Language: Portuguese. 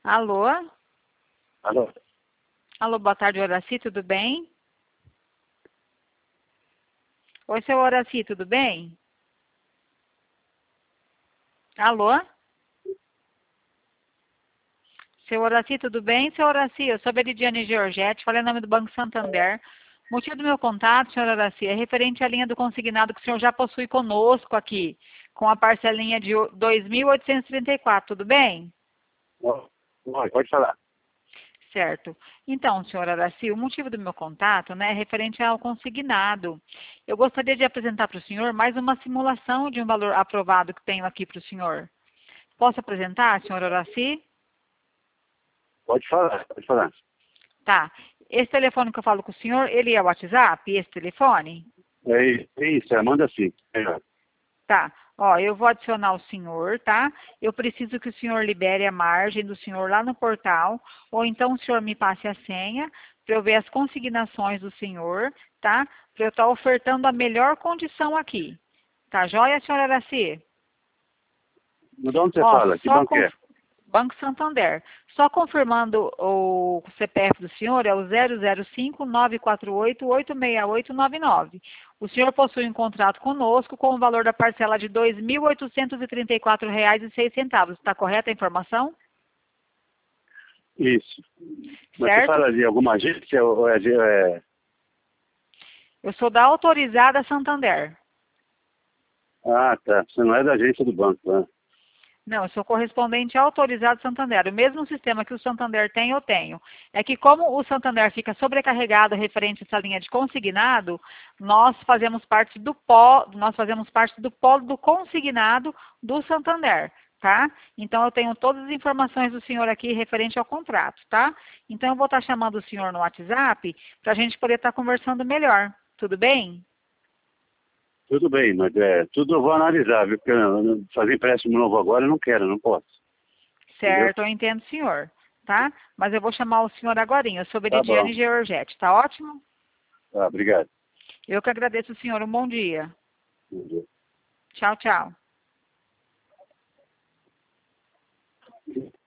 Alô? Alô? Alô, boa tarde, Horaci, tudo bem? Oi, seu Horaci, tudo bem? Alô? Seu Horaci, tudo bem? Seu Horaci, eu sou Veridiane Georgette, falei em nome do Banco Santander. O motivo do meu contato, senhor Horaci, é referente à linha do consignado que o senhor já possui conosco aqui, com a parcelinha de 2.834, tudo bem? Oi, pode falar. Certo. Então, senhor Horaci, o motivo do meu contato, né, é referente ao consignado. Eu gostaria de apresentar para o senhor mais uma simulação de um valor aprovado que tenho aqui para o senhor. Posso apresentar, senhor Horaci? Pode falar, pode falar. Tá. Esse telefone que eu falo com o senhor, ele é o WhatsApp, esse telefone? É isso, manda sim. Melhor. Tá. Ó, eu vou adicionar o senhor, tá? Eu preciso que o senhor libere a margem do senhor lá no portal, ou então o senhor me passe a senha para eu ver as consignações do senhor, tá? Para eu estar ofertando a melhor condição aqui. Tá joia, senhora Araci? De onde você Ó, fala? Que banco é? Banco Santander. Só confirmando o CPF do senhor, é o 005-948-868-99. O senhor possui um contrato conosco com o valor da parcela de R$ 2.834,06. Está correta a informação? Isso. Mas você Certo? fala de alguma agência ou é... Eu sou da autorizada Santander. Ah, tá. Você não é da agência do banco, né? Não, eu sou correspondente autorizado Santander. O mesmo sistema que o Santander tem, eu tenho. É que como o Santander fica sobrecarregado referente a essa linha de consignado, nós fazemos parte do polo do consignado do Santander, tá? Então eu tenho todas as informações do senhor aqui referente ao contrato, tá? Então eu vou estar chamando o senhor no WhatsApp para a gente poder estar conversando melhor. Tudo bem? Tudo bem, mas tudo eu vou analisar, viu? Porque fazer empréstimo novo agora eu não quero, não posso. Entendeu? Certo, eu entendo, senhor, tá? Mas eu vou chamar o senhor agorinha. Eu sou Tá Veridiane bom. Georgette, tá ótimo? Tá, obrigado. Eu que agradeço, senhor. Um bom dia. Entendeu? Tchau, tchau.